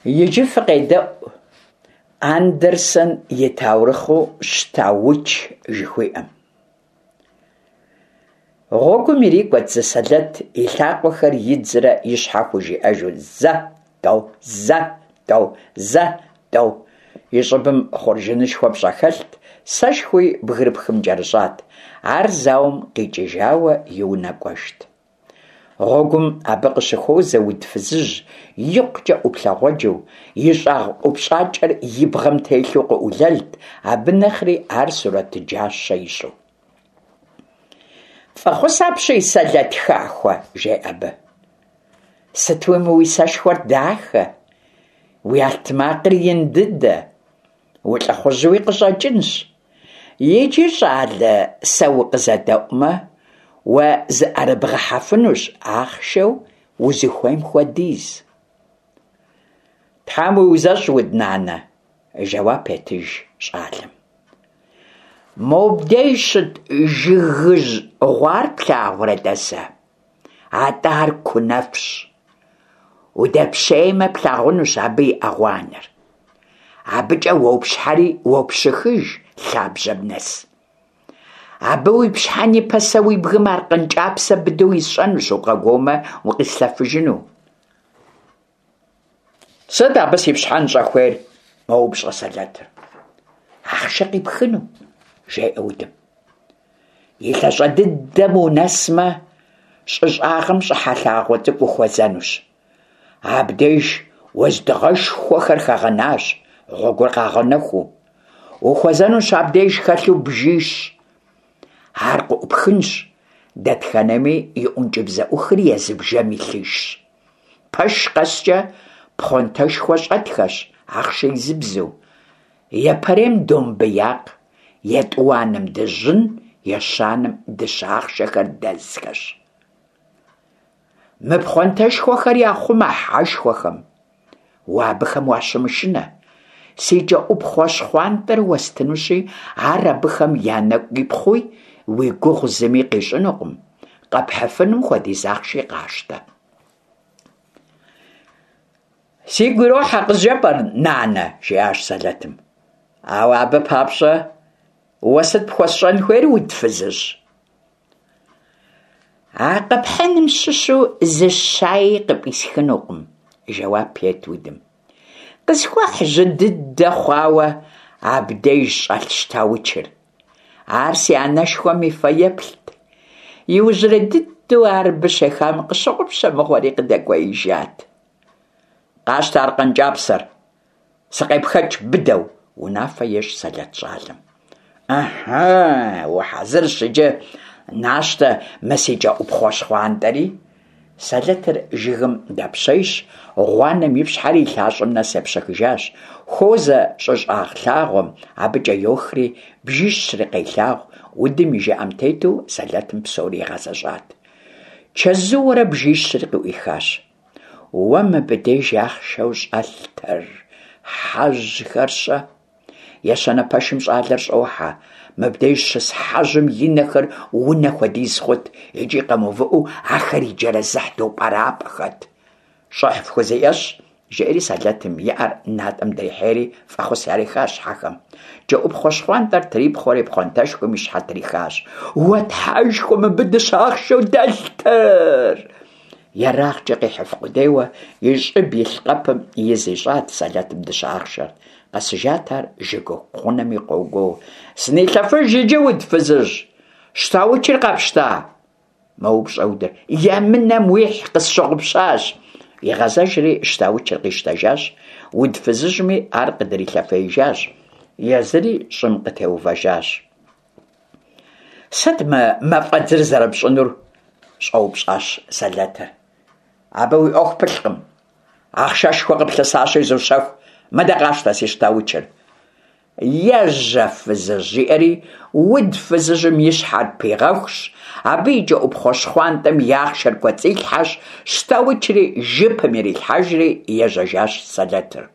يجي فقيدة أندرسون يتاورخو شتاوش جخوئم غوكو ميريك واتزسالت إلاق وخر يدزر يشحاكو جي أجو زا دو يجبم خورجنش وبشاكلت ساشخوي بغربخم جارجات عرزاوم قيجيجاوة يوناقوشت غوكم أبقشخو زود فزج يقجا أبلاغوجو يشاغ أبشاجر يبغم تيلو قوللت أبنخري عرسورة جاش شيشو فخصاب شي سالت خاخوة جاء أبا ستوم ويساشخور داخة ويالتماقري يندد والأخوزوي قصا جنس يجي شعال سوق زادوما وزأربغ حفنوش آخشو وزخويم خوديز تحامو وزاش ودنانا جوابتج شعالم موبديشت جغز غوار بلاغورة دسا عدار كنفس ودبشيما بلاغونوش عبي أغوانر عبجا وبشحري وبشخج ثابجا بنس عبوي بشحاني بسوي بغمار قنجابسا بدو يسانوش وقاقوما وقسلافجنو صدا بس يبشحان جاخوير ما هو بش غسالاتر أخشقي بخنو جاي أودم يتلاشى ددمو نسمة شش آغم شحالاغوتك وخوزانوش عبديش وزدغش خوخر خاغناش غوغر خاغنخو وخوزانوش عبديش خاتلو بجيش هارقو بخنش دادخانمي يونجبزا أخري يزبجامي ليش باش قسجا بخونتاش خوش أدخش عخشي زبزو يبرم دوم بياق يتوانم دجن يشانم دشاخ شكر دزكش مبخونتاش خوخر ياخوما حاش خوخم وابخم واشمشنا سيجا أبخوش خوانتر وستنوشي عربخم يانك يبخوي ويقوغ زمي قيشنقم قبحفنم خودي زاخشي قاشتا سيقولو حق جبر نانا جياش سالتم أو أبا بابشا وسط بخوشان خوير ودفزج عقب حنم ششو زشاي قبيسخنقم جواب بيت ودم قسخواح جدد دخواوة عبديش الشتاوچر عارسي عناشخوا مفيبلت يوجرددو عربشي خام قشقبشا مغوريق داكويجات قاشت عرقن جابسر سقيب خج بدو ونافيش سالت شالم أها وحازر شجا ناشتا مسيجا أبخوش خوان داري سالتر جغم دابشيش غوانم يبشحري لاشم ناسبشك جاش خوزا شش آخلاغم عبجا يوخري بجيش شرقي لاغ ودم يجي أمتيتو سالتم بسوري غزاجات چزورة بجيش شرقي إخاش وما بديش يخشوش ألتر حج خرشة يشانا باشمش آلرش أوحا ما بديش حجم ينخر ونخو ديز خد يجي قمو فقو آخري جرى زحدو براب خد شاحف خوزيش جيري سالتم يعر نهات أمدري حيري فأخو سياري خاش حكم جاوب خوشخوان در تريب خوري بخونتاشكو مش حتري خاش واتحاجكو ما بدش أخشو دلتر يراخ جقي حفق ديوة يجب يلقب يزيجات سالتم دش أخشر قسجاتر جيجو قونمي قوغو سني لفج يجود فزج شتاو تشرقب شتا ما هو بشاودر يا منا مويح قس شغب شاش يغزاجري شتاو تشرقي شتاجاش ود فزجمي عرق دري لفيجاش يزري شمقته وفجاش صد ما قدر زرب شنور شعوب شاش سلاتر عبوي أخ بلقم أخشاش وقب لساشي زوشاف ما دقاشتا سيشتاوچر يجف زجيري ود فزجم يشحد بيغوش عبيجا أبخوش خوانتم ياخشر كوتسيل حاش شتاوچري جيب ميري الحجري يجاجاش سلاتر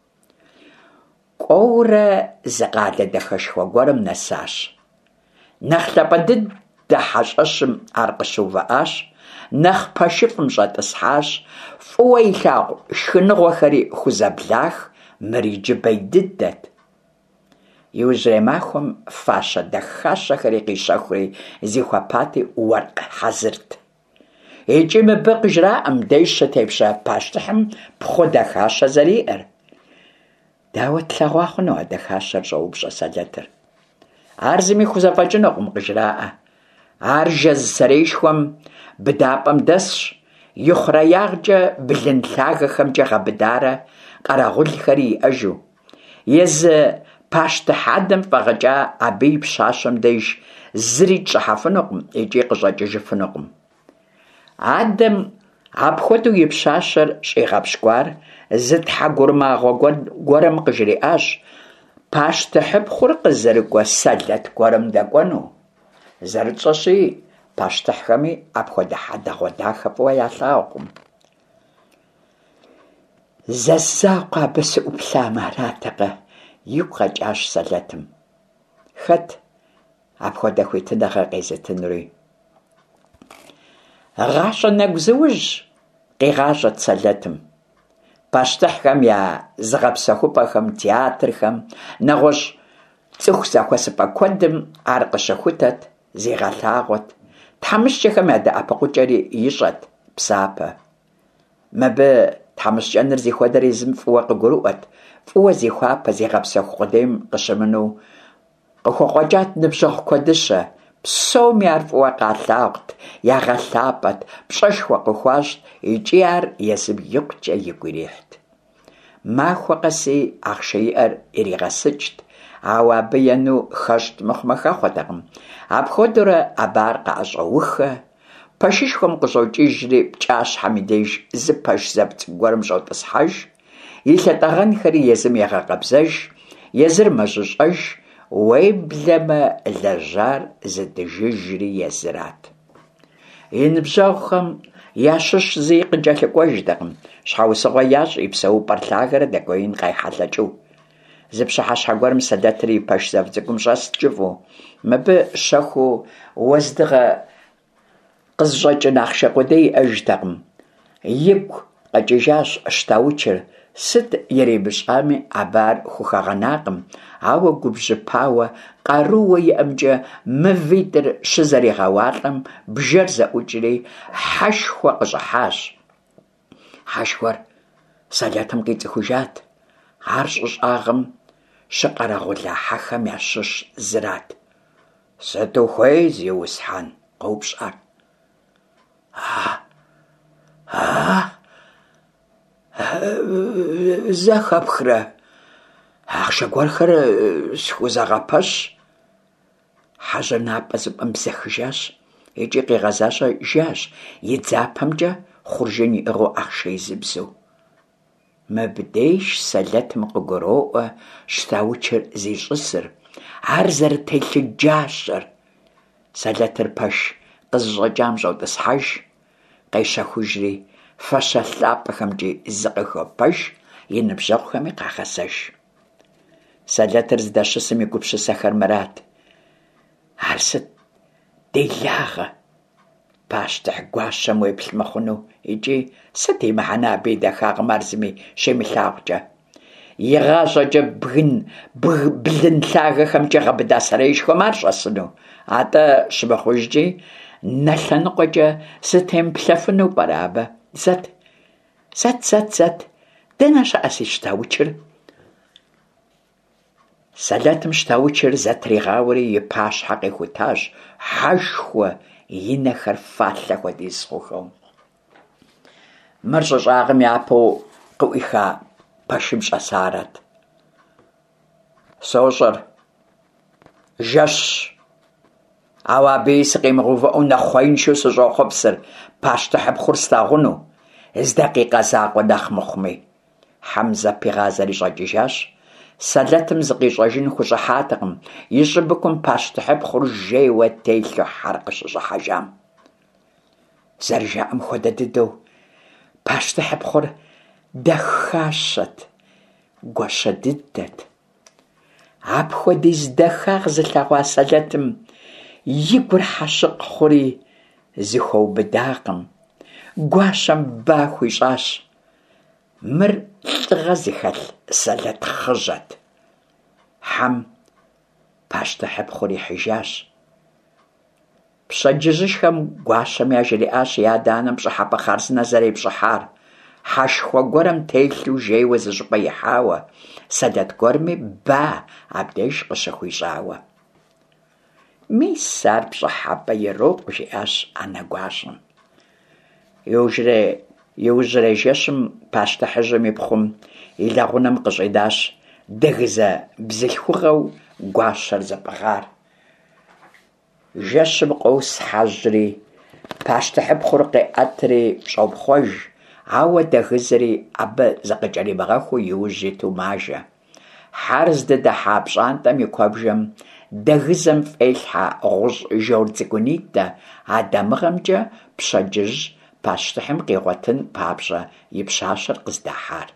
قورة زقادة دخش وقورم نساش نخلب ضد حشاشم عرقشو وآش нэхъ пэшыфӏым щӏэтӏысхьащ, фӏыуэ илъагъу шхыныгъуэхэри хузэблах мыриджыбэ дыдэт. Иужьрей махуэм фащэ дахащэхэри къищэхури зихуэпати уэркъ хьэзырт. ИкӀи мыбы къыжраӀэм деж щытепщэ пащтыхьым пхъу дахащэ зэриӀэр. Дауэ тлъэгъуа хъуну а дахащэр, щӀэупщӀэ Сэлэтыр. Ар зыми хузэфӀэкӀынукъым, къыжраӀэ. Ар жэз сэрейшхуэм быдапӀэм дэсщ, ихъурэ ягъкӀэ блын лъагэхэмкӀэ гъэбыдарэ къэрэгъулхэри иӀэжу. Езы пащтыхь адэм фӀэгъэкӀа абы и пщащэм деж зыри тщӀыхьэфынукъым икӀи къыщӀэкӀыжыфынукъым. Адэм апхуэдэу и пщащэр щӀигъэпщкӀуар зы тхьэгурмагъуэ гуэрым къыжриӀащ пащтыхьыпхъур къызэрыкӀуэ Сэлэт гуэрым дэкӀуэну. ЗэрытщӀэщи, пащтыхьхэми апхуэдэ хьэдэгъуэ дахэ фӀыуэ ялъагъукъым. Зэзакъуэ абы сыӀуплъамэ аратэкъэ, игу къэкӀащ Сэлэтым. Хэт апхуэдэ хуитыныгъэ къезытынури? ГъащӀэ нэгу зыужь къигъащӀэт Сэлэтым. Пащтыхьхэм я зыгъэпсэхупӀэхэм, театрхэм, нэгъуэщӀ цӀыху захуэсыпӀэ куэдым ар къыщыхутэт, зегъэлъагъуэт. ТхьэмыщкӀэхэм я дэӀэпыкъукӀэри ищӀэт псапэ. Мыбы тхьэмыщкӀэныр зихуэдэр езым фӀыуэ къыгурыӀуэт, фӀыуэ зихуапэ, зегъэпсэху къудейм къыщымыну. КъыхуэкъуэкӀат ныбжьэгъу куэдыщэ, псоми ар фӀыуэ къалъагъут, ягъэлъапӀэт, пщӀэшхуэ къыхуащӀт, икӀи ар езым икъукӀэ игу ирихьт. Махуэ къэси ахъшэ иӀэр иригъэсыкӀт, ауэ абы ену хэщӀт мыхъумэ хэхъуэтэкъым. Апхуэдэурэ абар къаӀэщӀэухэ, пэшышхуэм къыщӀокӀыжри пкӀащхьэм и деж зы пэш зэп цӀыкӀу гуэрым щӀотӀысхьэж, и лъэтӀэгъэнхэри езым егъэкъэбзэж, езыр мэжьыщӀэж, уеблэмэ лэжьар зыдыжыжри езырат. И ныбжьэгъухэм ящыщ зыри къыкӀэлъыкӀуэжтэкъым, щхьэусыгъуэ ящӀ и псэупӀэр лъагэрэ дэкӀуеин къайхьэлъэкӀыу. Зы пщыхьэщхьэ гуэрым Сэлэтыр и пэш зэв цӀыкӀум щӀэст кӀыфӀу. Мыбы щэхуу уэздыгъэ къызщӀэкӀын ахъшэ къудей иӀэжтэкъым. Игу къэкӀыжащ Щтаучыр. Сыт иримыщӀами, абы ар хухэгъэнакъым, ауэ губжьыпауэ, къарууэ иӀэмкӀэ мывитӀыр щызэригъэуалӀэм бжэр зэӀукӀри хьэшхуэ къыщӀыхьащ. Хьэшхуэр Сэлэтым къицӀыхужат. Ар щӀыщӀагъым щыкъэрэгъулахьэхэм ящыщ зырат. «Сыт ухуей, зиусхьэн?» къоупщӀ ар. Зэхэпхрэ ахъшэ гуэрхэр схузэгъэпэщ. Хьэжьыр напӀэ зыпӀэм бзэхыжащ, икӀи къигъэзащӀэ жащ, и дзапэмкӀэ хъуржын иӀыгъыу ахъшэ изыбзэу. Мыбдеж Сэлэтым къыгуроӀуэ Щтаучыр зищӀысыр, ар зэрытелъыджащэр. Сэлэтыр пэш къызыщӀэкӀам щӀотӀысхьэж, къещэхужри фащэ лъапӀэхэмкӀи зы къыхопэж, и ныбжьэгъухэми къагъэсэж. Сэлэтыр здэщысым и гупсысэхэр мырат. Ар сыт делагъэ, пащтыхь гуащэм уеплъ мыхъуну, икӀи сыт и мыхьэнэ абы и дахагъым ар зыми щемылъагъукӀэ. ИгъащӀэкӀэ блын лъагэхэмкӀэ гъэбыда сэрейшхуэм ар щӀэсыну, атӀэ щымыхъужкӀи нэ лъэныкъуэкӀэ зытемыплъэфыну пӀэрэ абы? Зэт, дэнэ щыӀэ си Щтаучыр? Сэлэтым Щтаучыр зэтригъауэри и пащхьэ къихутащ, хьэжхуэ, и нэхэр фалъэ хуэдиз хъухэу. Мыр щӀыщӀагъым япэу къыӀуиха пэшым щӀэсарэт. «СощӀыр, жэщ, ауэ абыи сыкъимыгъэувэӀуу нэхъуеиншэу сыщӀохъупсыр, пащтыхьыпхъур стагъуну, з дакъикъэ закъуэ нэхъ мыхъуми». Хьэмзэ пигъазэри щӀэкӀыжащ. Сэлэтым зыкъищӀэжын хущӀыхьатэкъым, и щӀыбыкум пащтыхьыпхъур жейуэ телъу хьэр къыщыщӀыхьэжам. ЗэрыжаӀэм хуэдэ дыдэу, пащтыхьыпхъур дахащэт, гуащэ дыдэт. Апхуэдиз дахагъ зылъэгъуа Сэлэтым и гур хьэщыкъ хъури зыхуэубыдакъым. гуащэм ба хуищӀащ. Мыр лӀыгъэ зыхэлъ сэлэт хъыжьэт. Хьэм пащтыхьыпхъур ихьыжащ. Пщэдджыжьышхэм гуащэм яжриӀащ и адэ-анэм пщӀыхьэпӀэ хъарзынэ зэрепщӀыхьар. Хьэшхуэ гуэрым телъу жейуэ зы щӀыпӀэ ихьауэ, сэлэт гуэрми ба абдеж къыщыхуищӀауэ. Мис ар пщӀыхьэпӀэ ирокъу, жиӀащ Ӏэнэ гуащӀэм. Иужьрей жэщым пащтыхьыжьым и пхъум и лэгъунэм къыщӀидащ дыгызэ бзылъхугъэу гуащэр зэпӀыгъар. Жэщым къос хьэжьри, пащтыхьыпхъур къеӀэтри пщӀопхъуэж, ауэ дыгызри абы зыкъыкӀэрибгъэхуу иужь иту мажэ. Хьэр здыдэхьа пщӀантӀэм и куэбжэм дыгызэм фӀелъхьэ гъущӀ жор цӀыкӀунитӀэ, а дамыгъэмкӀэ пщэдджыжь пащтыхьым къигъуэтын папщӀэ и пщащэр къыздахьар.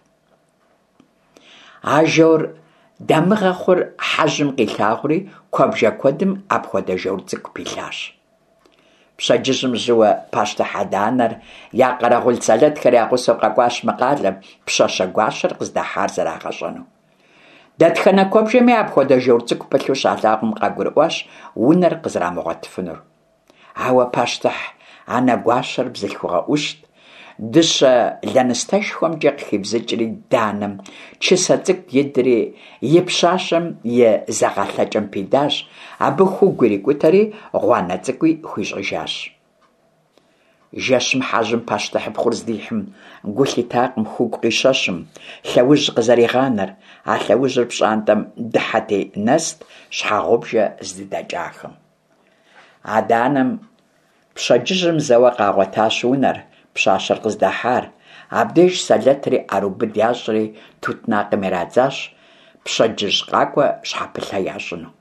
А жор дамыгъэ хъур хьэжьым къилъагъури, куэбжэ куэдым апхуэдэ жор цӀыкӀу пилъащ. Пщэдджыжьым жьыуэ пащтыхь адэ-анэр я къэрэгъул сэлэтхэр я гъусэу къэкӀуащ мы къалэм пщащэ гуащэр къыздахьар зэрагъэщӀэну. Дэтхэнэ куэбжэми апхуэдэ жор цӀыкӀу пылъу щалъагъум къагурыӀуащ унэр къызэрамыгъуэтыфынур. Ауэ пащтыхь анэ гуащэр бзылъхугъэ Ӏущт, дыщэ лэныстэшхуэмкӀэ къыхибзыкӀри данэм чысэ цӀыкӀу идри и пщащэм и зэгъэлъэкӀэм пидащ, абы хугу ирикӀутэри гъуанэ цӀыкӀуи хуищӀыжащ. Жэщым хьэжьым пащтыхьыпхъур здихьым гу лъитакъым хугу къищэщым, лъэужь къызэригъанэр, а лъэужьыр пщӀантӀэм дыхьэти нэст щхьэгъубжэ здыдэкӀахэм. Адэ-анэм пщэдджыжьым зэуэ къагъуэтащ унэр, пщащэр къыздахьар. Абдеж сэлэтри Ӏэрыубыд ящӀри тутнакъым ирадзащ, пщэдджыжь къакӀуэ щхьэпылъэ ящӀыну.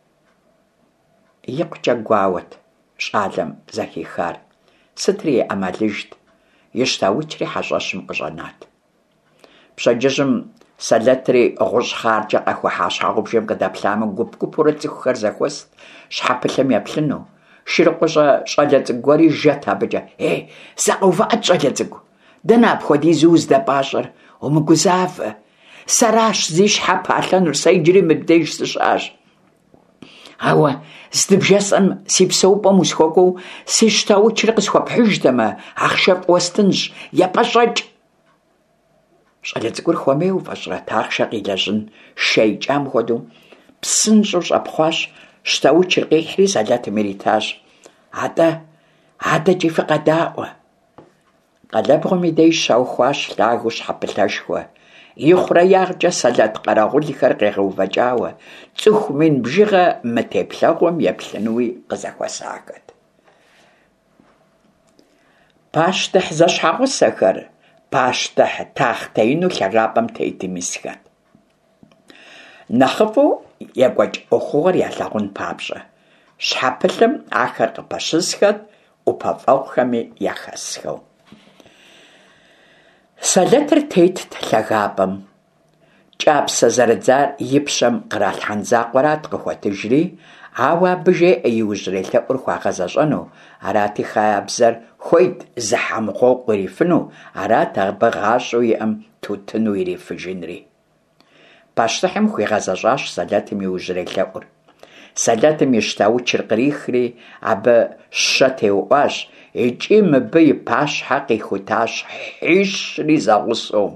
ИкъукӀэ гуауэт щӀалэм зэхихар. Сытри и Ӏэмалыжт, ищтэучри хьэщӀэщым къыщӀэнат. Пщэдджыжьым сэлэтри гъущӀ хъаркӀэ къэхуихьа щхьэгъубжэм къыдэплъамэ, гуп-гупурэ цӀыхухэр зэхуэст щхьэпылъэм еплъыну. ШырыкъущӀэ щӀалэ цӀыкӀу гуэри жэт абыкӀэ: «ЗэкъэувыӀэт, щӀалэ цӀыкӀу! Дэнэ апхуэдизу уздэпӀащӀэр? Умыгузавэ! Сэращ зи щхьэ палъэнур, сэ иджыри мыбдеж сыщыӀащ. Ауэ здыбжесӀэм си псэупӀэм усхуэкӀуэу си щтэучыр къысхуэпхьыждэмэ, ахъшэ фӀуэстынщ, епӀэщӀэкӀ!» Щӏалэ цӏыкӏур хуэмейуэ фӏэщӏрэ ахъшэ къилэжьын шей кӏам хуэдэу псынщӏэу щӏэпхъуащ, щтэучыр къихьри сэлэтым иритащ: «Адэкӏи фыкъэдаӏуэ!» Къэлэбгъум и деж щаухуащ лъагэу щхьэпылъэшхуэ. Ихъурэ ягъкӏэ сэлэт къэрэгъулхэр къегъэувэкӏауэ, цӏыху мин бжыгъэ мы теплъэгъуэм еплъынуи къызэхуэсахэт. Пащтыхь зэщхьэгъусэхэр пащтыхь тахътеину лъагапӏэм тетым исхэт. Нэхъыфӏу екӏуэкӏ ӏуэхугъуэр ялъагъун папщӏэ, щхьэпылъым ахэр къыпэщысхэт, ӏупэфӏэгъухэми яхэсхэу. Сэлэтыр тетт лъагапӏэм. КӀапсэ зэрыдзар и пщэм къралъ хьэндзакъуэрат къыхуэтыжри, ауэ абы жеӏэ иужьрей лъэӏур хуагъэзэщӏэну, арати хъабзэр хуейт зыхьэмыгъуэгъу ирифыну, арат абы гъащӏэу иӏэм тутыну ирифыжынри. Пащтыхьым хуигъэзэщӏащ сэлэтым иужьрей лъэӏур. Сэлэтым и щтэучыр кърихри, абы щэ теуӏуащ, икӏи мыбы и пащхьэ къихутащ хьищри зэгъусэу.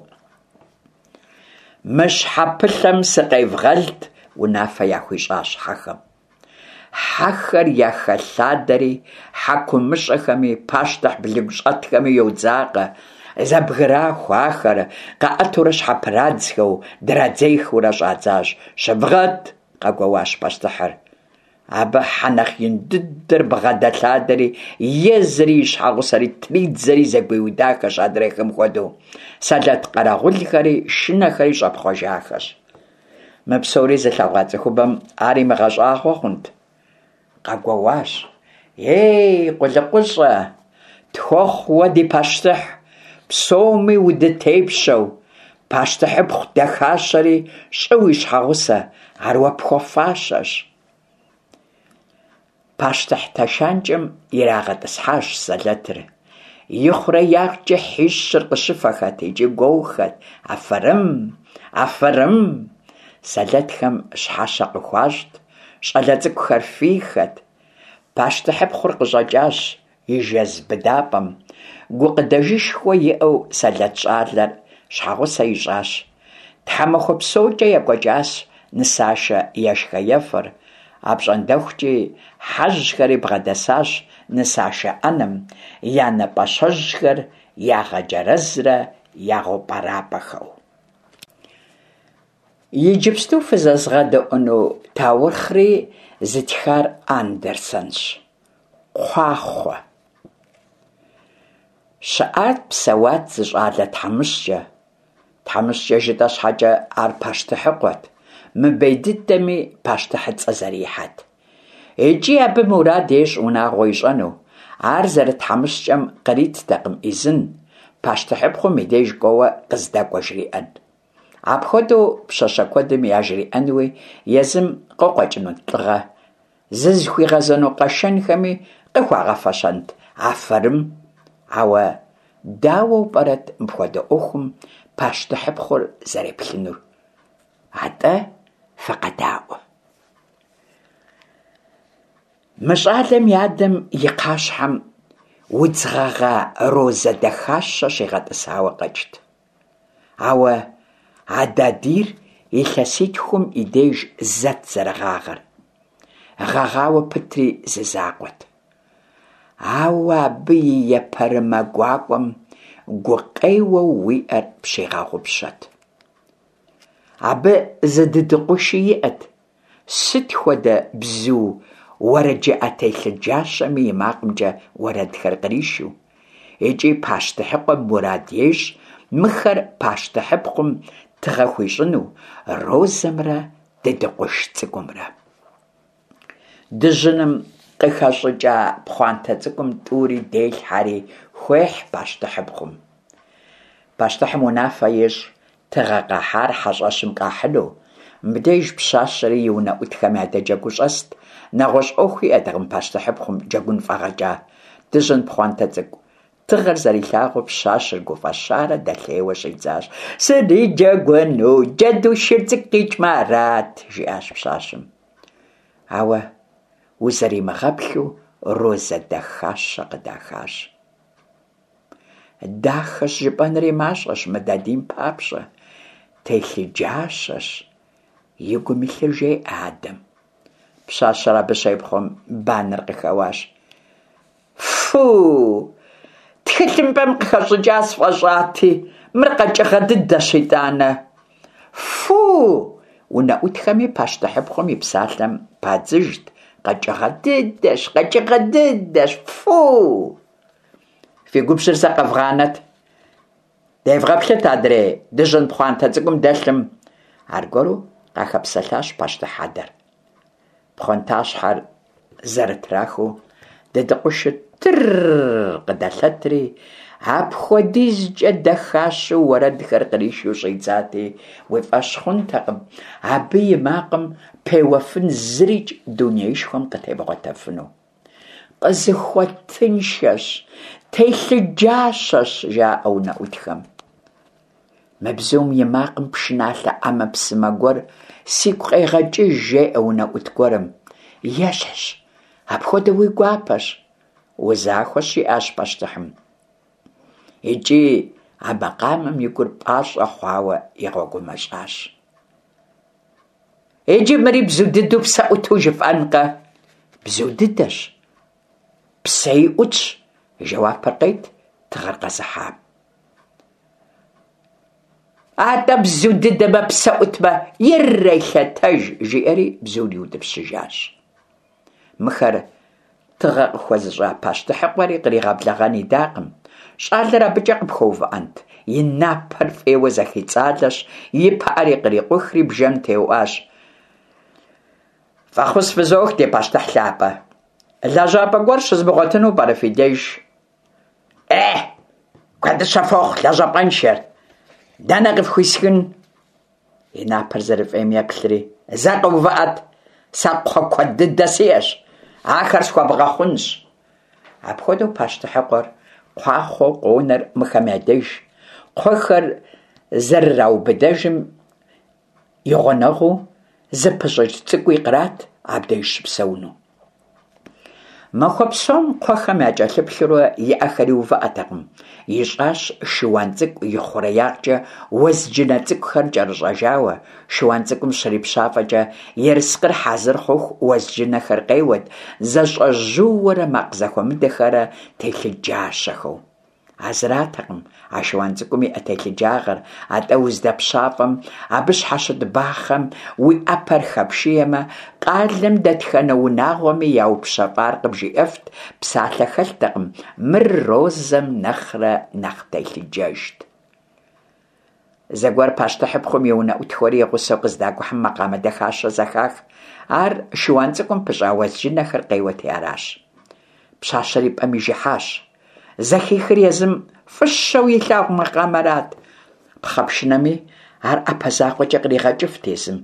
Мы щхьэпылъэм сыкъевгъэлт, унафэ яхуищӏащ хьэхэм. Хьэхэр яхэлъадэри, хьэкумыщӏэхэми, пащтыхь блыгу щӏэтхэми йодзакъэ, зэбгыра хуахэр, къаӏэтурэ щхьэпырадзхэу, дырадзейхэурэ щӏадзащ. «Щыбгъэт!» къэгуэуащ пащтыхьыр. Абы хьэ нэхъ ин дыдэр бгъэдэлъадэри, езыри и щхьэгъусэри тридзэри зэгуиудахэщ адрейхэм хуэдэу. Сэлэт къэрэгъулхэри шынэхэри щӏэпхъуэжахэщ. Мы псори зылъэгъуа цӏыхубэм ар имыгъэщӏагъуэ хъунт. Къэгуэуащ: «Ей, къулыкъущӏэ, тхуэхъу уэ ди пащтыхь, псоми удытепщэу, пащтыхьыпхъу дахащэри щӏыуи уи щхьэгъусэ, ар уэ пхуэфащэщ». Пащтыхь тэшанкӏэм ирагъэтӏысхьащ сэлэтыр. ихъурэ ягъкӏэ хьищыр къыщыфэхэт икӏи гуоухэт: афэрым! Сэлэтхэм щхьэщэ къыхуащӏт, щӏалэ цӏыкӏухэр фийхэт. Пащтыхьыпхъур къыщӏэкӏащ и жез быдапӏэм. Гукъыдэжышхуэ иӏэу сэлэт щӏалэр щхьэгъусэ ищӏащ. Тхьэмахуэ псокӏэ екӏуэкӏащ нысашэ ешхэ-ефэр. Апщӏондэхукӏи хьэжьхэри бгъэдэсащ нысашэ ӏэнэм, я напӏэщэжьхэр ягъэджэрэзрэ ягъуэпӏэрапӏэхэу. Иджыпсту фызэзгъэдэӏуэну таурыхъри зытхар Андерсенщ. Кхъуахъуэ. Щыӏат псэуат зы щӏалэ тхьэмыщкӏэ. Тхьэмыщкӏэ жытӏэ щхьэкӏэ ар пащтыхьыкъуэт, мыбей дыдэми пащтыхьыцӏэ зэрихьэт. Икӏи абы мурад ещӏ унагъуэ ищӏэну. Ар зэрытхьэмыщкӏэм къриттэкъым ӏизын, пащтыхьыпхъум и деж кӏуэуэ къыздэкӏуэ жриӏэн. Апхуэдэу пщащэ куэдым яжриӏэнуи езым къокъуэкӏынут лӏыгъэ. Зызыхуигъэзэну къэшэнхэми къыхуагъэфэщэнт афэрым. Ауэ дауэу пӏэрэт мыпхуэдэ ӏуэхум пащтыхьыпхъур зэреплъынур? АтӀэ фыкъэдаӏуэ. Мы щӏалэм и адэм и кхъащхьэм удзгъэгъа розэ дахащэ щигъэтӏысауэ къэкӏт. Ауэ ададийр илъэситхум и деж зэт зэрыгъагъэр. Гъэгъауэ пытри зы закъуэт. Ауэ абы и епэрымэ гуакӏуэм гукъеуэу уиӏэр пщигъэгъупщэт. Абы зы дыдыкъуши иӏэт. Сыт хуэдэ бзу уэрэджэ ӏэтелъыджащэми и макъымкӏэ уэрэдхэр къришыу. Икӏи пащтыхьыпхъуэм мурад ещӏ мыхэр пащтыхьыпхъум тыгъэ хуищӏыну розэмрэ дыдыкъуш цӏыкӏумрэ. Дыжьыным къыхэщӏыкӏа пхъуантэ цӏыкӏум тӏури делъхьэри хуехь пащтыхьыпхъум. Пащтыхьым унафэ ещӏ тыгъэ къэхьар хьэщӏэщым къахьыну. Мыбдеж пщащэри и унэӏутхэм ядэджэгуу щӏэст. Нэгъуэщӏ ӏуэху иӏэтэкъым пащтыхьыпхъум джэгун фӏэгъэкӏа. Дыжьын пхъуантэ цӏыкӏу. Тыгъэр зэрилъагъуу пщащэр гуфӏэщарэ дэлъейуэ щӏидзащ. «Сыриджэгуэну джэду шыр цӏыкӏу къикӏмэ арат», жиӏащ пщащэм. Ауэ узэримыгъэплъу розэ дахащэ къыдахащ. Дахэщ жыпӏэнри мащӏэщ мы дадийм папщӏэ. Телъыджащэщ. И гум илъыр жеӏэ адэм. Пщащэр абы щепхъуэм банэр къыхэуащ. «Фу! Тхылъымпӏэм къыхэщӏыкӏа сфӏэщӏати, мыр къэкӏыгъэ дыдэщ итӏанэ. Фу!» Унэӏутхэми пащтыхьыпхъум и псалъэм падзыжт. «Къэкӏыгъэ дыдэщ! Фу!» Фи губжьыр зэ къэвгъанэт. Девгъэплъыт адрей дыжьын пхъуантэ цӏыкӏум дэлъым. Аргуэру къахэпсэлъащ пащтыхьэдэр. Пхъуантащхьэр зэрытрахыу дыдыкъушыр тыр къыдэлъэтри, апхуэдизкӏэ дахащэу уэрэдхэр къришыу щӏидзати, уи фӏэщ хъунтэкъым абы и макъым пеуэфын зырикӏ дунеишхуэм къытебгъуэтэфыну. «Къызыхуэтыншэщ, телъыджащэщ», жаӏэ унэӏутхэм. Мы бзум и макъым пшыналъэ ӏэмэпсымэ гуэр сигу къегъэкӏыж, жеӏэ унэӏут гуэрым. «Ещхьщ, апхуэдэу уи гуапэщ», узахуэ щиӏащ пащтыхьым. Икӏи а макъамэм и гур пӏащӏэ хъуауэ игъуэгумэщӏащ. «Иджы мыри бзу дыду псэӏуту жыфӏэнкъэ?» «Бзу дыдэщ, псэиӏутщ», жэуапыр къет тыгъэр къэзыхьам. «АтӀэ бзу дыдэмэ псэӏутмэ ирелъэтэж», жиӏэри бзур иудыпщыжащ. Мыхэр тыгъэ къыхуэзыщӏа пащтыхьыпхъуэри къригъэблэгъэн идакъым. Щӏалэр абыкӏэ къыпхуэувыӏэнт. И напэр фӏейуэ зэхицӏалэщ, и пыӏэри кърикъухри бжэм теуӏащ. «Фӏэхъус фызох, ди пащтыхь лъапӏэ. Лэжьапӏэ гуэр щызмыгъуэтыну пӏэрэ фи деж?» Куэдыщэ фохъу лэжьапӏэншэр. Дэнэ къыфхуисхын?» И напэр зэрыфӏейм еплъри. «Зэ къыувыӏэт, сэкхъуэ куэд дыдэ сиӏэщ. Ахэр схуэбгъэхъунщ». Апхуэдэу пащтыхьыпхъуэр Кхъуахъуэу къонэр мыхэм я деж, кхъуэхэр зэрыраубыдэжым и гъунэгъуу зэпыщӀэкӀ цӀыкӀуи кърат абдеж щыпсэуну. Махуэ псом кхъуэхэм якӀэлъыплъурэ и Ӏэхэри увыӀэтэкъым. ИщӀащ шыуан цӀыкӀу и хъуреягъкӀэ уэзджынэ цӀыкӀухэр кӀэрыщӀэжауэ, шыуан цӀыкӀум щрипщафӀэкӀэ ерыскъыр хьэзыр хъуху уэзджынэхэр къеуэт, зэщӀэжьууэрэ макъ зэхуэмыдэхэрэ телъыджащэхэу. А зыратэкъым а шыуан цӀыкӀум и Ӏэтелъыджагъэр, атӀэ уздэпщафӀэм, абы щхьэщыт бахъэм уи Ӏэпэр хэпшиемэ, къалэм дэтхэнэ унагъуэми яупщэфӀар къыбжиӀэфт, псалъэ хэлътэкъым, мыр розэм нэхърэ нэхъ телъыджэжт. Зэгуэр пащтыхьыпхъум и унэӀутхуэри и гъусэу къыздакӀухьым макъамэ дахащэ зэхах. Ар шыуан цӀыкӀум пыщӀа уэзджынэхэр къеуэти аращ. Пщащэр и пӀэм ижихьащ. Зэхихыр езым фӀыщэу илъагъу макъамэрат. Пхъэпшынэми ар Ӏэпэ закъуэкӀэ къригъэкӀыфт езым.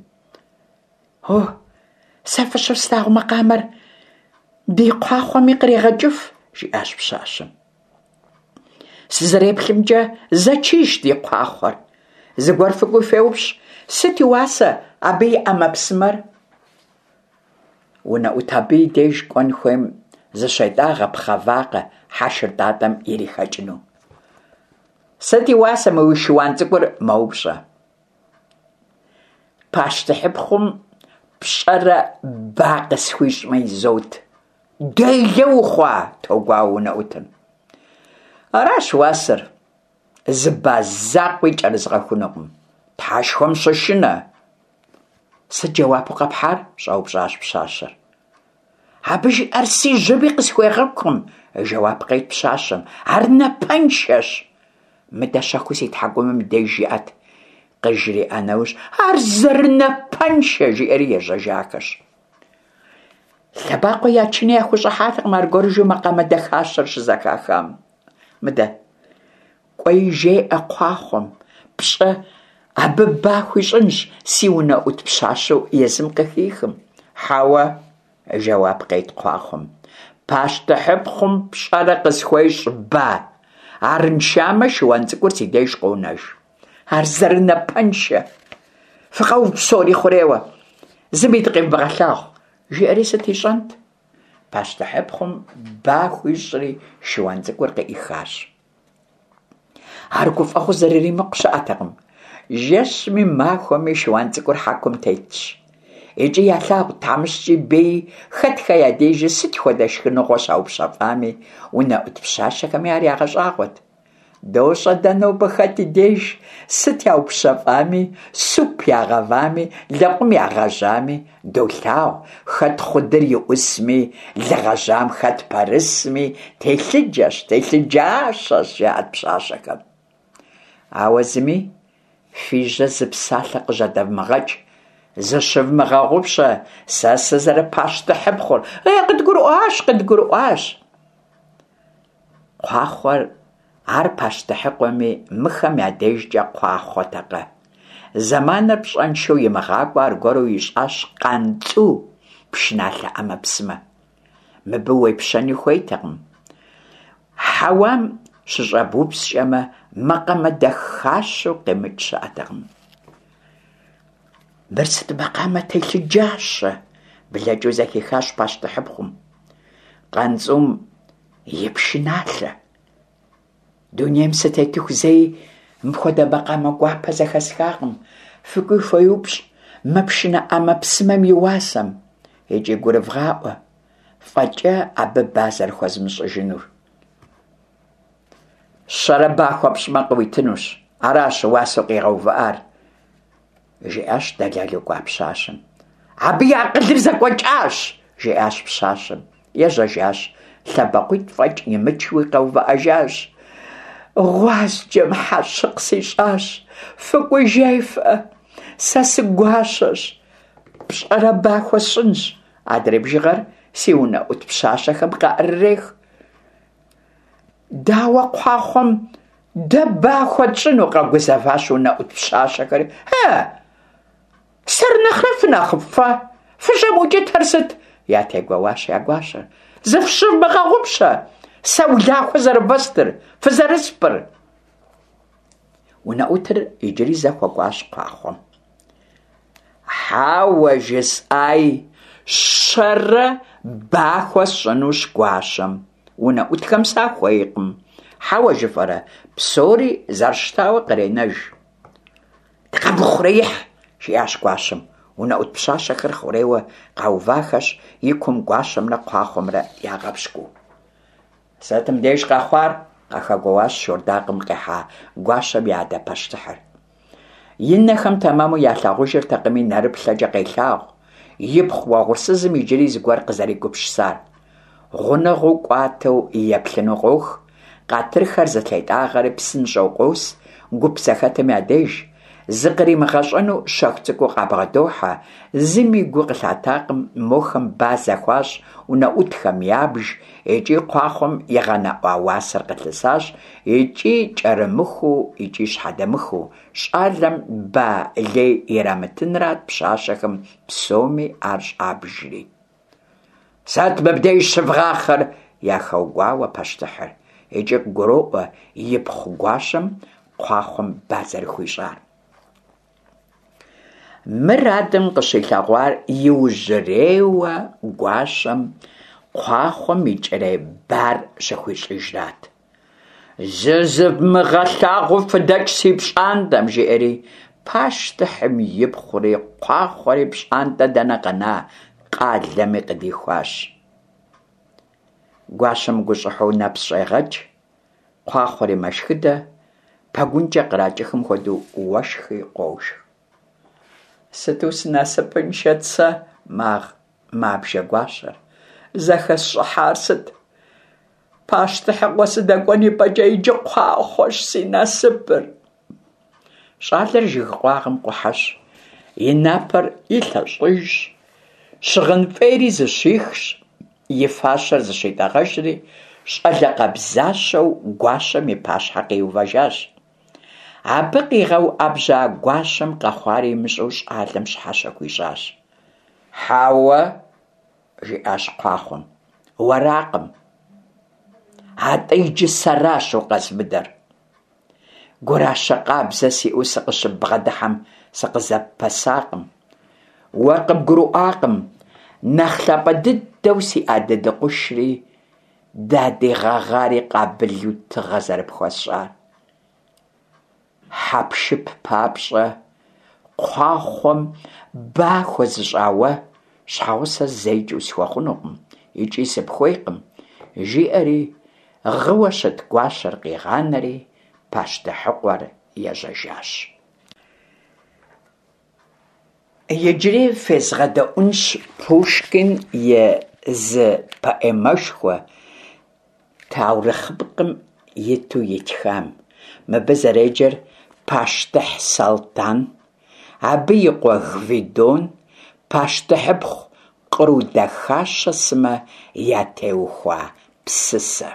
Сэ фӀыщэу слъагъу макъамэр ди кхъуахъуэми кърегъэкӀыф, жиӀащ пщащэм. СызэреплъымкӀэ зэчийщ ди кхъуахъуэр. Зыгуэр фӀыкӀуи феупщӀ, сыт и уасэ абы и Ӏэмэпсымэр? УнэӀут абы и деж кӀуэн хуейм зыщетӀагъэ пхъэ-вакъэ хьэшыр тӀатӀэм ирихэкӀыну. Сыт и уасэ мы уи шыуан цӀыкӀур? МэупщӀэ. Пащтыхьыпхъум пщӀэрэ ба къысхуищӀмэ изот. Делэ ухъуа, тогуауэ унэӀутым. Аращ уасэр. Зы ба закъуи кӀэрызгъэхунукъым. Тхьэшхуэм щощынэ. Сыт джэуапу къэпхьар? Щӏэупщӏащ пщащэр. Абы жиӏэр си жьыми къысхуегъэгукъым, жэуап къет пщащэм. Ар напэншэщ. Мыдэ щэхуу си тхьэкӀумэм деж жиӏэт. Къыжриӏэ нэужь ар зэрынапэншэ жиӏэри ежьэжахэщ. Лъэбакъуэ я чыни яхущӏыхьатэкъым аргуэрыжу макъамэ дахащэр щызэхахам. Мыдэ, кӏуей жеӏэ кхъуахъуэм, пщӏэ абы ба хуищӏынщ си унэӀут пщащэу езым къыхихым. Хьэуэ, жэуап къет кхъуахъуэм. Пащтыхьыпхъум пщӏэрэ къысхуещӏ ба. Арыншамэ шыуан цӏыкӏур си деж къонэж. Ар зэрынапэншэ. Фыкъэупсори хъурейуэ. Зыми дыкъевмыгъэлъагъу. Жиӏэри сыт ищӏэнт? Пащтыхьыпхъум ба хуищӏри шыуан цӏыкӏур къыӏихащ. Ар гуфӏэгъу зэрыримыкъу щыӏэтэкъым. Жэщми махуэми шыуан цӏыкӏур хьэкум тетщ. Икӏи ялъагъу Тхьэмыщкӏи бей хэтхэ я дежи сыт хуэдэ шхыныгъуэ щаупщэфӏами, унэӀут пщащэхэми ар ягъэщӏагъуэт. Дощӏэ дэнэ убы хэт и деж сыт яупщэфӏами, суп ягъэвами, лэкъум ягъэжьами, долъагъу хэт хъудыр иӀусми, лыгъэжьам хэт пэрысми, телъыджэщ, телъыджащэщ, жаӀэт пщащэхэм. Ауэ зыми фи жьэ зы псалъэ къыжьэдэвмыгъэкӏ, зыщывмыгъэгъупщэ сэ сызэрыпащтыхьыпхъур. Къыдгурыӏуащ. Кхъуахъуэр ар пащтыхьыпхъуми мыхэм я дежкӏэ кхъуахъуэтэкъэ. Зэманыр пщӏэншэу имыгъакӏуэ аргуэру ищӏащ къанцӏу пшыналъэ ӏэмэпсымэ. Мыбы уепщэни хуейтэкъым. Хьэуам щыщӏэбупсчӏэмэ, макъамэ дахащэу къемыкӏ щыӏэтэкъым. Мыр сыт макъамэ телъыджащэ, блэкӏыу зэхихащ пащтыхьыпхъум. Къанцӏум и пшыналъэ. Дунейм сытетыху зэи мыпхуэдэ макъамэ гуапэ зэхэсхакъым. Фыкӏуи хуеупщӏ мы пшынэ ӏэмэпсымэм и уасэм. Икӏи гурывгъаӏуэ. Фӏэкӏэ абы ба зэрыхуэзмыщӏыжынур. Щэрэ ба хуэпщӏмэ къыуитынущ. Аращ уасэу къигъэувыӏар. Жиӏащ Дэлалу гуапщащэм. Абы и акъылыр зэкӏуэкӏащ, жиӏащ пщащэм. Ежьэжащ. Лъэбакъуитӏ фӏэкӏ имычууи къэувыӏэжащ. Гъуазджэм хьэщӏэ къысищӏащ. Фыкӏуи жей фыӏэ. Сэ сыгуащэщ. Пщӏэрэ ба хуэсщӏынщ. Адрей бжыгъэр си унэӀут пщащэхэм къаӏэрырех. Дауэ кхъуахъуэм дэ ба хуэтщӏыну къэгузэващ унэӀут пщащэхэри. Сэр нэхърэ фынэхъыфэ. Фыжьэм укӏытэр сыт? Ятегуэуащ я гуащэр. Зыфщывмыгъэгъупщэ. Сэ улахуэ зэрыбэстыр, фызэрыспыр. Унэӏутыр иджыри зэхуэкӏуащ кхъуахъуэм. Хьэуэ жысӏай, щэрэ бахуэ сщӏынущ гуащэм. Унэӏутхэм сахуейкъым. Хьэуэ жыфӏэрэ, псори зэрыщтауэ къренэж. Дыкъэбухъуреихь, жиӏащ гуащэм. Унэӏут пщащэхэр хъурейуэ къаувахэщ, и кум гуащэмрэ кхъуахъуэмрэ ягъэпщкӏуу. Сытым деж къэхъуар, къахэкӏуэуащ шордакъым къехьа гуащэм и адэ пащтыхьыр. И нэхэм тэмэму ялъагъужыртэкъыми, нэрыплъэкӏэ къелъагъу, ипхъу уэгъурсызым иджыри зыгуэр къызэригупшысар. Гъунэгъуу кӏуатэу еплъыну къох, къатырхэр зэтетӏагъэри псынщӏэу къос, гупсэхэтым я деж, зы къримыгъэщӏэну щэху цӏыкӏуу къабгъэдохьэ, зыми гу къылъатакъым, мохэм ба зэхуащ, унэӏутхэм ябж, икӏи кхъуахъуэм егъэнэӏуа уасэр къылъысащ, икӏи кӏэрымыхуу, икӏи щхьэдэмыхуу, щӏалэм ба лей ирамытынрат пщащэхэм псоми ар щӏабжри. Сэт мыбдеж щывгъахъэр, яхэугуауэ пащтыхьыр, икӏи къыгуроӏуэ ипхъу гуащэм кхъуахъуэм ба зэрыхуищӏар. Мыр адэм къыщилъэгъуар иужьрейуэ гуащэм кхъуахъуэм и кӏэрей бар щыхуищӏыжрат. «Зызымыгъэлъагъуу фыдэкӏ си пщӏантӏэм», жиӏэри, пащтыхьым ипхъури кхъуахъуэри пщӏантӏэ дэнэ къэна, къалэми къыдихуащ. Гуащэм гущӏыхьу нэпс щӏегъэкӏ, кхъуахъуэри мэшхыдэ, пэгункӏэ къракӏыхым хуэдэу уэшхи къошх. Сыту сынасыпыншэт сэ, мабжэ гуащэр, зэхэсщӏыхьар сыт? Пащтыхьыкъуэ сыдэкӏуэн ипӏэкӏэ иджы кхъуахъуэщ си насыпыр. Щӏалэр жыг къуагъым къухьэщ, и напэр илъэщӏыжщ, щыгъын фӏейри зыщихщ, и фащэр зыщитӏэгъэжри, щӏалэ къабзащэу гуащэм и пащхьэ къиувэжащ. Абы къигъэуӏэбжьа гуащэм къэхъуар имыщӏэу щӏалэм щхьэщэ хуищӏащ. «Хьэуэ», жиӏащ кхъуахъуэм, «уэракъым. Атӏэ иджы сэращ укъэзмыдэр. Гуращэ къабзэ сиӏэу сыкъыщыббгъэдыхьэм сыкъызэпэсакъым. Уэ къыбгурыӏуакъым, нэхъ лъапӏэ дыдэу си адэ дыкъушри, дадегъэгъари къабылу тыгъэ зэрыпхуэсщӏар. Хьэпшып папщӏэ, кхъуахъуэм ба хуэзыщӏа уэ щхьэгъусэ зэикӏыу схуэхъунукъым, икӏи сыпхуейкъым», жиӏэри, гъыуэ щыт гуащэр къигъанэри, пащтыхьыкъуэр ежьэжащ. Иджыри фезгъэдэӏунщ Пушкин и зы поэмэшхуэ таурыхъыпкъым иту итхам. Мыбы зэреджэр «Пащтыхь Салтан», абы и къуэ Гвидон пащтыхьыпхъу къру дахащэ сымэ ятеухуа псысэ.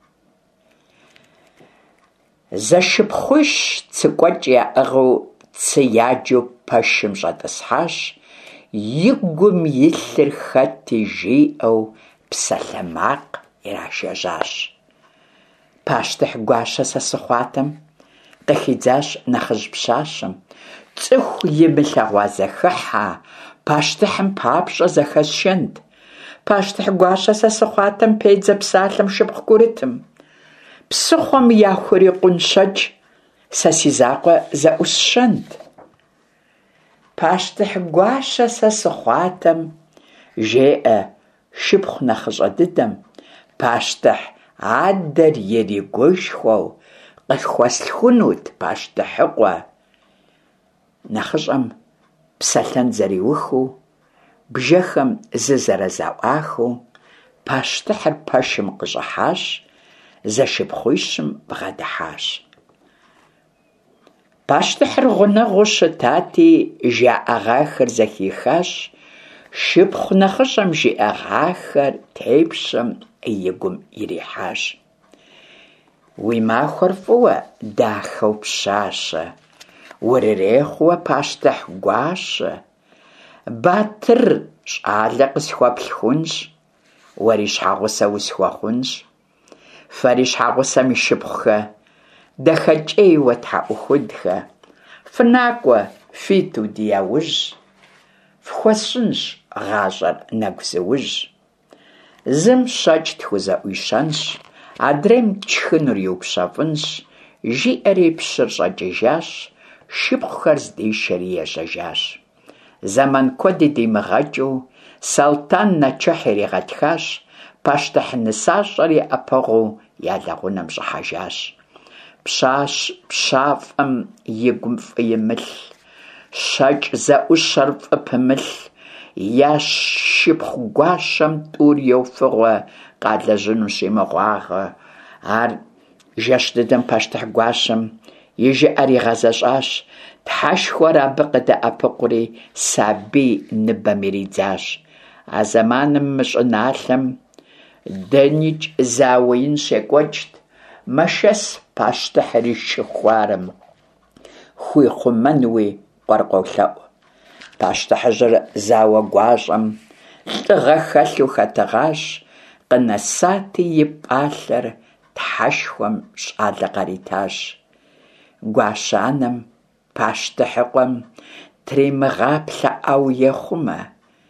Зэшыпхъуищ цыкӏуэкӏ яӏыгъыу цы яджэу пэшым щӏэтӏысхьащ, и гум илъыр хэти жиӏэу псалъэмакъ ирашэжьащ. Пащтыхь гуащэ сэ сыхъуатэм къыхидзащ нэхъыжь пщащэм, цӏыху имылъэгъуа зэхыхьа, пащтыхьым папщӏэ зэхэсшэнт. Пащтыхь гуащэ сэ сыхъуатэм педзэ псалъэм шыпхъу курытым. Псыхъуэм яхури къунщэкӏ, сэ си закъуэ зэӏусщэнт. Пащтыхь гуащэ сэ сыхъуатэм, жеӏэ шыпхъу нэхъыщӏэ дыдэм, пащтыхь адэр иригуэшхуэу къысхуэслъхунут пащтыхьыкъуэ. Нэхъыщӏэм псэлъэн зэриухыу, бжэхэм зы зэрызаӏуахыу, пащтыхьыр пэшым къыщӏыхьащ, зэшыпхъуищым бгъэдыхьащ. Пащтыхьыр гъунэгъуу щытати, жаӏэгъахэр зэхихащ, шыпхъу нэхъыщӏэм жиӏэгъахэр тепщэм и гум ирихьащ. Уи махуэр фӏыуэ дахэу пщащэ, урырехъуэ пащтыхь гуащэ, батыр щӏалэ къысхуэплъхунщ, уэри щхьэгъусэ усхуэхъунщ, Фэри щхьэгъусэм и шыпхъухэ, дахэкӏейуэ тхьэӏухудхэ, фынакӏуэ фиту ди яужь, фхуэсщӏынщ гъащӏэр нэгу зыужь. Зым щэкӏ тхузэӏуищэнщ, адрейм тшхынур иупщэфӏынщ, жиӏэри пщыр щӏэкӏыжащ, шыпхъухэр здишэри ежьэжащ. Зэман куэди димыгъэкӏыу, Салтан нэчыхь иригъэтхащ, пащтыхь нысащӏэри ӏэпэгъуу я лэгъунэм щӏыхьэжащ. Пщафӏэм и гум фӏы имылъ, щэкӏ зэӏущэр фӏы пымылъ, я шыпхъу гуащэм тӏур йофыгъуэ, къалэжьыну щимыгъуагъэ. Ар жэщ дыдэм пащтыхь гуащэм и жыӏэр игъэзэщӏащ, тхьэшхуэр абы къыдэӏэпыкъури сабий ныбэм иридзащ. А зэманым мы щӏыналъэм дэныкӏ зауэ ин щекӏуэкӏт, мэшэс пащтыхьри шыхуарым, хуихъумэнуи къуэр къолъэӏу. Пащтыхьыжьыр зауэ гуащӏэм лӏыгъэ хэлъу хэтыгъащ, къынэсати и пӏалъэр тхьэшхуэм щӏалэ къаритащ. Гуащанэм, пащтыхьыкъуэм тримыгъаплъэӏэу ехъумэ,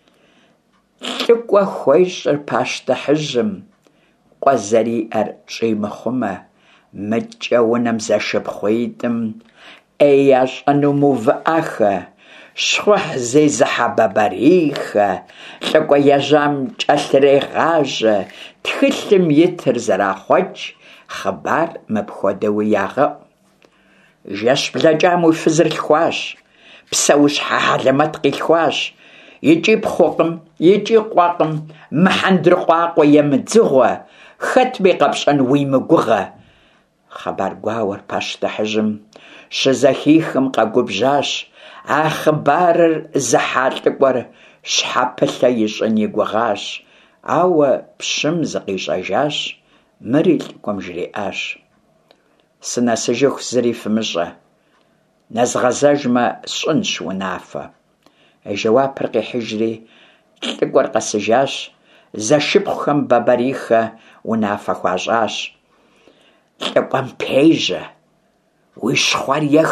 лӏыкӏуэ хуещӏыр пащтыхьыжьым, къуэ зэриӏэр щӏимыхъумэ, мыкӏэ унэм зэшыпхъуитӏым, ӏей ящӏэну мыувыӏэхэ, щхъухь зезыхьэ бабарийхэ, лӏыкӏуэ ежьам кӏэлърегъажьэ, тхылъым итыр зэрахъуэкӏ, хъыбар мыпхуэдэуи ягъэӏу. Жэщ блэкӏам уи фызыр лъхуащ, псэущхьэ хьэлэмэт къилъхуащ, икӏи пхъукъым, икӏи къуэкъым, мыхьэндрыкъуакъуэ емыдзыгъуэ, хэтми къэпщӏэн уимыгугъэ. Хъыбар гуауэр пащтыхьыжьым щызэхихым къэгубжьащ, а хъыбарыр зыхьа лӏыкӏуэр щхьэпылъэ ищӏын и гугъащ, ауэ пщым зыкъищӏэжащ, мыри лӏыкӏуэм жриӏащ. Сынэсыжыху зыри фымыщӏэ, нэзгъэзэжмэ сщӏынщ унафэ. Жэуапыр къихьыжри лӏыкӏуэр къэсыжащ, зэшыпхъухэм бабарихэ унафэ хуащӏащ. Лӏыкӏуэм пежьэ, уи щхъуэр ех,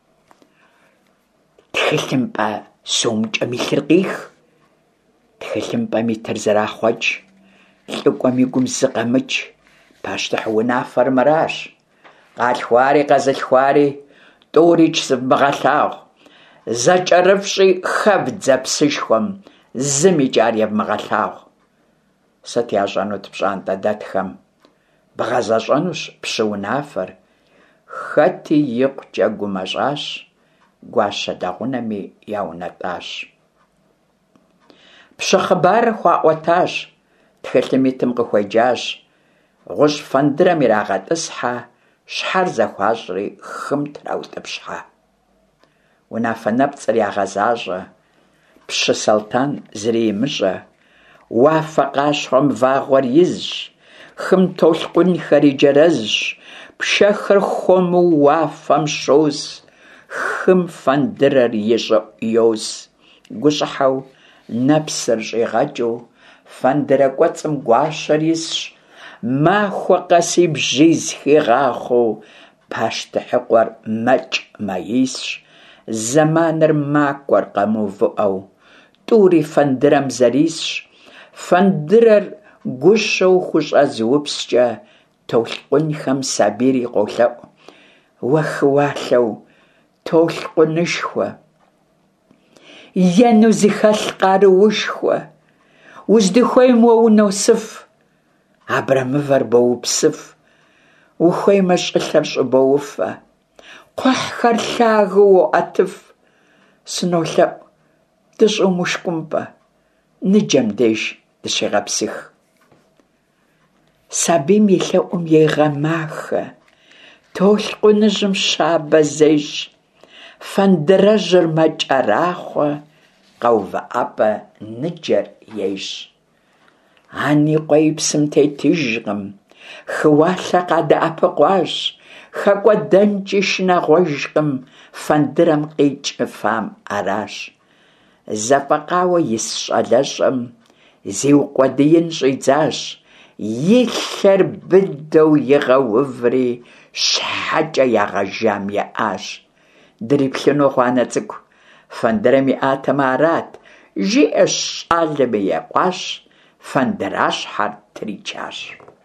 тхылъымпӏэ сумкӏэм илъыр къих, тхылъымпӏэм итыр зэрахъуэкӏ, лӏыкӏуэм и гум зы къэмыкӏ, пащтыхь унафэр мыращ. Къалъхуари къэзылъхуари тӏури щызывмыгъэлъагъу, зэкӏэрыфщӏи хэбдзэ псышхуэм, зым и кӏар евмыгъэлъагъу. Сыт ящӏэнут пщӏантӏэ дэтхэм? Бгъэзэщӏэнущ пщы унафэр, хэти икъукӏэ гумэщӏащ, гуащэ дэгъунэми яунэтӏащ. Пщы хъыбарыр хуаӏуэтащ, тхылъым итым къыхуеджащ, гъущӏ фэндырэм ирагъэтӏысхьэ, щхьэр зэхуащӏри хым траутӏыпщхьэ. Унафэ нэпцӏыр ягъэзащӏэ, пщы Салтан зыри имыщӏэ, уафэ къащхъуэм вагъуэр изщ, хым толъкъунхэри джэрэзщ, пшэхэр хуэму уафэм щос, хым фэндырэр ищӏыӏу йос. Гущӏыхьэу нэпсыр щӏигъэкӏыу, фэндырэ кӏуэцӏым гуащэр исщ, махуэ къэси бжьиз хигъахъуэу, пащтыхьыкъуэр мэкӏ маисщ, зэманыр макӏуэр къэмыувыӏэу, тӏури фэндырэм зэрисщ, фэндырэр гущэу хущӏэзыупскӏэ, толъкъунхэм сабийр къолъэӏу, уэхыуалъэу толъкъунышхуэ, ену зыхэлъ къарыушхуэ, уздыхуейм уэ уносыф, абрэмывэр боупсыф, ухуеймэ щӏылъэр щӏыбоуфэ, кхъухьхэр лъагэу уоӏэтыф, сынолъэӏу дыщӏумышкӏумпӏэ, ныджэм деж дыщегъэпсых. Сабийм и лъэӏум егъэмахэ, толъкъуныжьым щабэ зещ, фэндырэжьыр мэкӏэрахъуэ, къэувыӏэпӏэ ныджэр ещ. Ани къуей псым тетыжкъым, хыуалъэ къадэӏэпыкъуащ, хэкӏуэдэнкӏи шынагъуэжкъым, фэндырэм къикӏыфам аращ. Зэфӏэкъауэ ис щӏалэщӏэм зиукъуэдиин щӏидзащ, и лъэр быдэу игъэуври щхьэкӀэ ягъэжам иӀащ. «Дриплъыну хъуанэ цӀыкӀу, фэндырэм иӀатэмэ арат», жиӀэщ щӀалэми екъуащ. Фэндыращхьэр тричащ.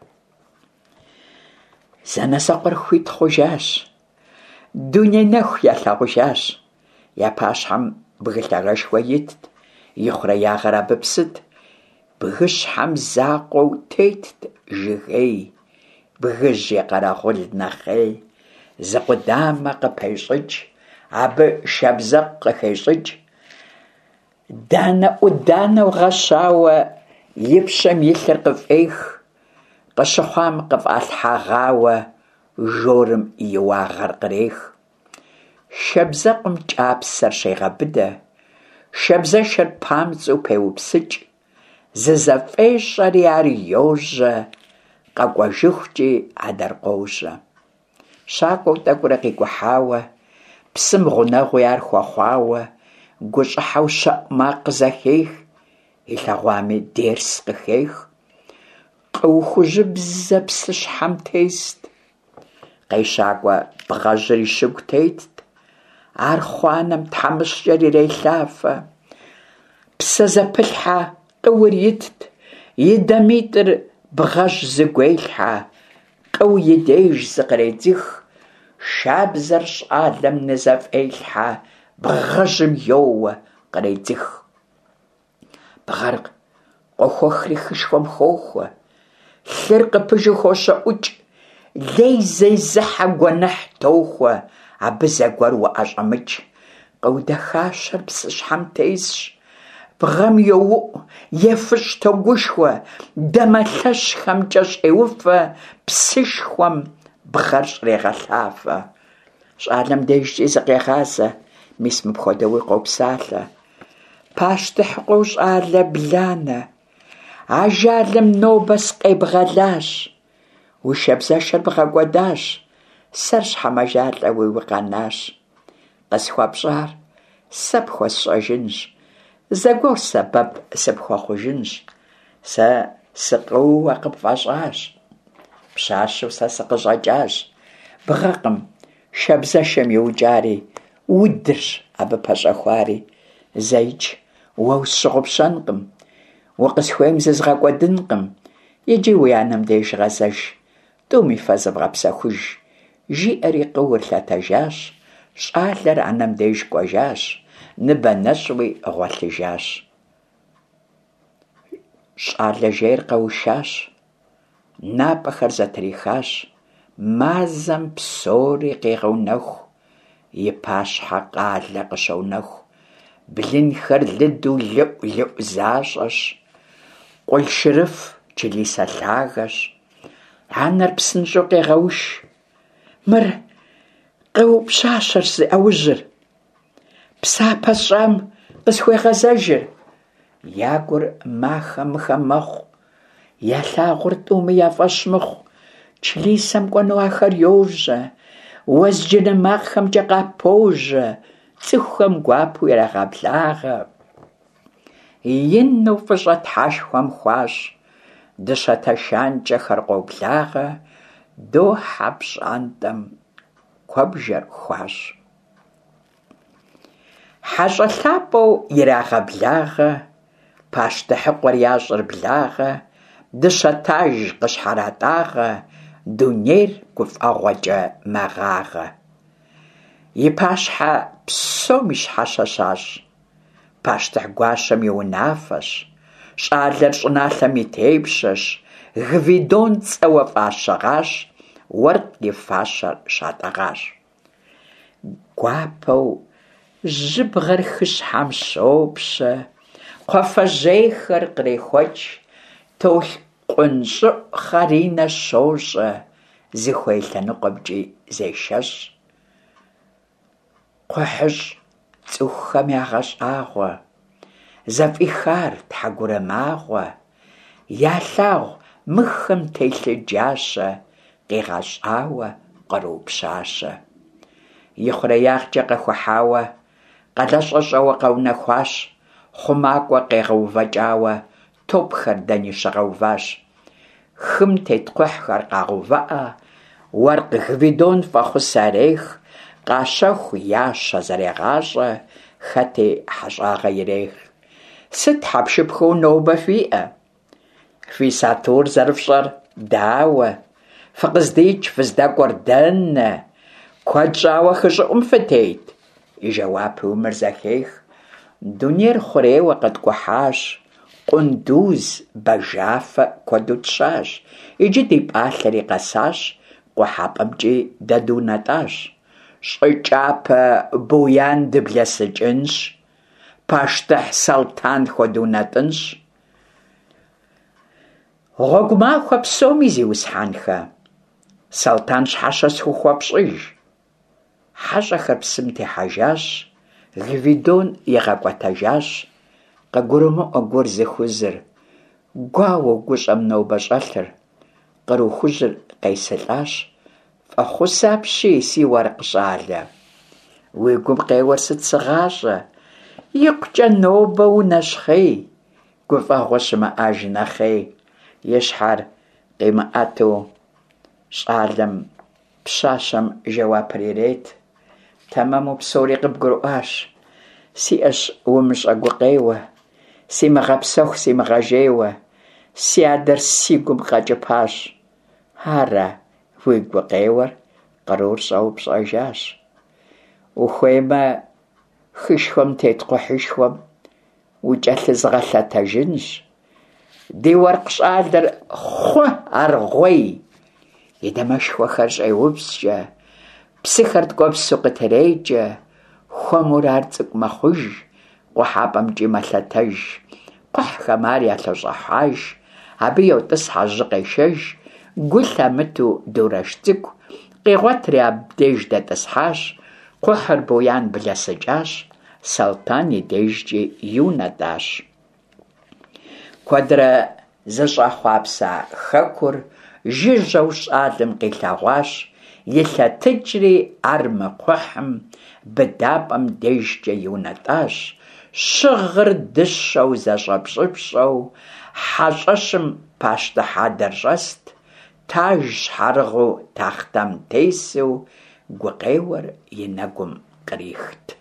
Зэнэзэкъуэр хуит хъужащ. Дуней нэху ялъагъужащ. Я пащхьэм бгылъагъэшхуэ итт, и хъуреягъыр абы псыт. Бгыщхьэм закъуэу тетт жыгей, бгыжь и къэрэгъул нэхъей. Зыкъудамэ къыпещӀыкӀ, абы шабзэкъ къыхещӀыкӀ. Данэ-Ӏуданэу гъэщауэ и пщэм и лъыр къыфӀех, къыщыхъуам къыфӀалъхьагъауэ жорым и уагъэр кърех. Шабзэкъым кӀапсэр щегъэбыдэ, шабзэшыр памцӀэу пеупсыкӀ. ЗызэфӀещӀэри ар йожьэ, къэкӀуэжыхукӀи адэркъожьэ. ЩакӀуэу тӀэкӀурэ къикӀухьауэ, псым гъунэгъуи ар хуэхъуауэ, гущӀыхьэу щэӀу макъ къызэхех, илъэгъуами дерс къыхех. Къыухужьыбзэ псыщхьэм тест, къещакӀуэ бгъэжьыр и щыгу тетт. Ар хъуанэм тхьэмыщкӀэр ирелъафэ. Псэ зэпылъхьэ къыур итт, и дамитӀыр бгъэжь зыгуелъхьэ. Къыу и деж зыкъредзых, шабзэр щӀалэм нызэфӀелъхьэ, бгъэжьым йоуэ къредзых. Бгъэр къохуэхри хышхуэм хохуэ, лъыр къыпыжу хощэӀукӀ, лей зезыхьэ гуэныхь тохуэ, абы зэгуэр уӀэщӀэмыкӀ. Къыудэхащэр псыщхьэм тесщ, бгъэм йоуӀу, ефыщ тогушхуэ, дамэлъэщхэмкӀэ щӀеуфэ, псышхуэм бгъэр щӀрегъэлъафэ. ЩӀалэм дежкӀи зыкъегъазэ, мис мыпхуэдэуи къопсалъэ. Пащтыхькъыу щӀалэ бланэ, ажалым нобэ скъебгъэлащ. Уи шабзэшыр бгъэкӀуэдащ, сэр щхьэмэжалӀэуи уи къэнащ. КъысхуэпщӀар сэ пхуэсщӀэжынщ, зэгуэр сэбэп сыпхуэхъужынщ. Сэ сыкъыууэ къыпфӀэщӀащ, пщащэу сэ сыкъыщӀэкӀащ. Бгъэкъым, шабзэшэм иукӀари, удырщ абы пэщӀэхуари. ЗэикӀ уэ усщыгъупщэнкъым, укъысхуейм зызгъэкӀуэдынкъым. Иджы уи анэм деж гъэзэж, тӀум и фэ зывгъэпсэхуж. ЖиӀэри къыур лъэтэжащ, щӀалэр анэм деж кӀуэжащ, ныбэ нэщӀуи гъуэлъыжащ. Щӏалэ жейр къэушащ, напӏэхэр зэтрихащ, мазэм псори къегъэунэху, и пащхьэ къалэ къыщоунэху. Блынхэр лыду лыӏу-лыӏу защӏэщ, къулъшырыф чылисэ лъагэщ. Анэр псынщӏэу къегъэуш. Мыр къеупщащэр зы ӏэужьыр, псапэ щӏам къысхуегъэзэжыр. Я гур махэ-мыхэ мэхъу, ялъагъур тӏуми яфӏэщ мыхъу. Чылисэм кӏуэну ахэр йожьэ, уэзджынэ макъхэмкӏэ къапожьэ, цӏыхухэм гуапэу ирагъэблагъэ. Ину фӏыщӏэ тхьэшхуэм хуащ, дыщэтэшанкӏэхэр къоблагъэ, дохьэ пщӏантӏэм куэбжэр хуащ. Хьэщӏэ лъапӏэу ирагъэблагъэ, пащтыхьыкъуэр ящӏыр благъэ, дыщэтаж къыщхьэратӏагъэ, дунейр гуфӏэгъуэкӏэ мэгъагъэ. И пащхьэ псом и щхьэщэщащ, пащтыхь гуащэм и унафэщ, щӏалэр щӏыналъэм и тепщэщ, гвидон цӏэуэ фӏащэгъащ, уэрт и фащэр щатӏэгъащ. Гуапэу жьыбгъэр хыщхьэм щопщэ, кхъуафэжьейхэр кърехуэкӏ, толъкъун щӏыӏу хъаринэ щощӏэ, зыхуей лъэныкъуэмкӏи зешэщ. Кхъухьыщӏ цӏыхухэм ягъэщӏагъуэ, зэфӏихар тхьэгурымагъуэ, ялъагъу мыхым телъыджащэ, къигъэщӏауэ къыропщащэ. И хъуреягъкӏэ къэхухьауэ, къэлэщӏэщӏэуэ къэунэхуащ, хъумакӏуэ къегъэувэкӏауэ, топхэр дэни щыгъэуващ. хым тет кхъухьхэр къагъэувыӏэ, уэркъ гвидон фӏэхъусэрех, къащэху ящэ зэрегъащӏэ, хэти хьэщӏагъэ ирех. Сыт хьэпшыпхыу нобэ фиӏэ? Фи сатур зэрыфщӏэр дауэ? Фыкъыздикӏ, фыздэкӏуэр дэнэ? Куэд щӏауэ хыщӏыӏум фытет? И жэуапу Мырзэхех дунейр хъурейуэ къыткӏухьащ, къундуз, бажафэ куэду тщащ, иджы ди пӏалъэри къэсащ, къухьэпӏэмкӏи дэду нэтӏащ. ЩӀыкӀапэ Буян дыблэсыкӀынщ, пащтыхь Салтан хуэдэу нэтӀынщ. Гъуэгу махуэ псоми зиусхьэнхэ. Салтан щхьэщэ схухуэпщӀыж. Хьэщӏэхэр псым техьэжащ, Гвидон игъэкӏуэтэжащ. КъыгурымыӀуэ гур зыхузыр, гуауэ гущӀэм нобэ щӀэлъыр. Къру хужьыр къесылӀащ. Фӏэхъусэ апщий, си уэркъ щӏалэ. Уи гум къеуэр сыт сыгъащӏэ? Икъукӏэ нобэ унэщхъей, гуфӏэгъуэ щымыӏэж нэхъей. И щхьэр къимыӏэту щӏалэм пщащэм жэуапыр ирет. Тэмэму псори къыбгурыӏуащ. Сиӏэщ умыщӏэ гукъеуэ, симыгъэпсэху, симыгъэжейуэ, си адэр си гум къэкӏыпащ. Ара уи гукъеуэр? Кърур щӏэупщӏэжащ. Ухуеймэ, хышхуэм тет кхъухьышхуэм укӏэлъызыгъэлъэтэжынщ. Ди уэркъ щӏалэр хъу аргъуей. И дамэшхуэхэр щӏеупскӏэ, псыхэр ткӏуэпсу къытэрекӏэ, хуэмур ар цӏыкӏу мэхъуж, къухьэпӏэмкӏи мэлъэтэж. Кхъухьхэм ар ялъэщӏыхьэж, абы йотӏыс хьэжьы къешэж. Гу лъэмыту дурэш цӏыкӏу къигъуэтри абдеж дэтӏысхьащ. Кхъухьыр Буян блэсыкӏащ, Салтан и дежкӏи ю нэтӏащ. Куэдрэ зыщӏэхъуапсэ хэкур жыжьэу щӏалэм къилъэгъуащ. Илъэтыкӏри ар мыкхъухьым быдапӏэм дежкӏэ ю нэтӏащ. Щыгъыр дыщэу зэщӏэпщӏыпщӏэу хьэщӏэщым пащтыхь адэр щӏэст. Таж щхьэрыгъыу тахтэм тесу гукъеуэр и нэгум кърихт.